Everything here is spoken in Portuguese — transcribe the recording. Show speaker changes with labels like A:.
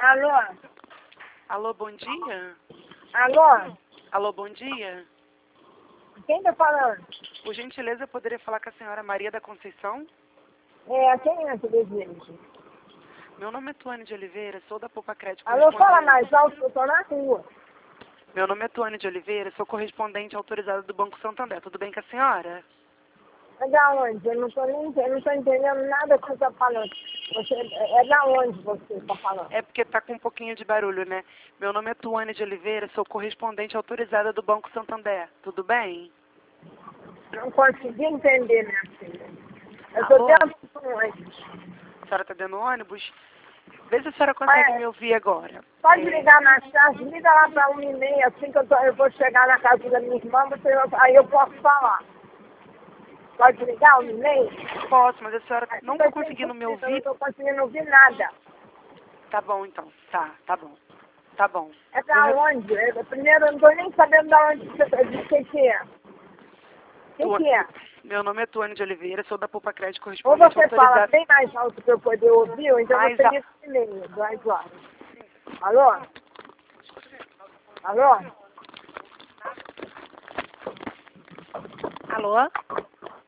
A: Alô?
B: Alô, bom dia?
A: Alô?
B: Alô, bom dia?
A: Quem tá falando?
B: Por gentileza, eu poderia falar com a senhora Maria da Conceição?
A: Quem é que deseja?
B: Meu nome é Tuane de Oliveira, sou da Poupa Crédito
A: Alô, fala
B: correspondente.
A: mais alto que eu tô na rua.
B: Meu nome é Tuane de Oliveira, sou correspondente autorizada do Banco Santander. Tudo bem com a senhora?
A: É da onde? Eu não tô entendendo nada que você tá falando. É da onde você tá falando?
B: É porque tá com um pouquinho de barulho, né? Meu nome é Tuane de Oliveira, sou correspondente autorizada do Banco Santander. Tudo bem?
A: Não consegui entender, minha filha. Eu tô
B: Alô?
A: dentro do ônibus.
B: A senhora tá dentro do ônibus? Vê se a senhora consegue me ouvir agora.
A: Pode ligar mais tarde, liga lá pra 1h30, assim que eu vou chegar na casa da minha irmã, aí eu posso falar. Pode ligar 1h30?
B: Posso, mas a senhora não tá
A: Vai ser
B: conseguindo me
A: impossível, eu não
B: ouvir?
A: tô conseguindo ouvir nada.
B: Tá bom, então. Tá bom. Tá bom.
A: É da onde? Primeiro, eu não tô nem sabendo da onde você tá. O que é? O que é?
B: Meu nome é Tuane de Oliveira, sou da Poupa Crédito
A: Ou
B: correspondente
A: você fala
B: autorizada.
A: bem mais alto para eu poder ouvir, ou então
B: Mais
A: você
B: a...
A: liga o e-mail, 2 horas. Alô? Alô?
B: Alô?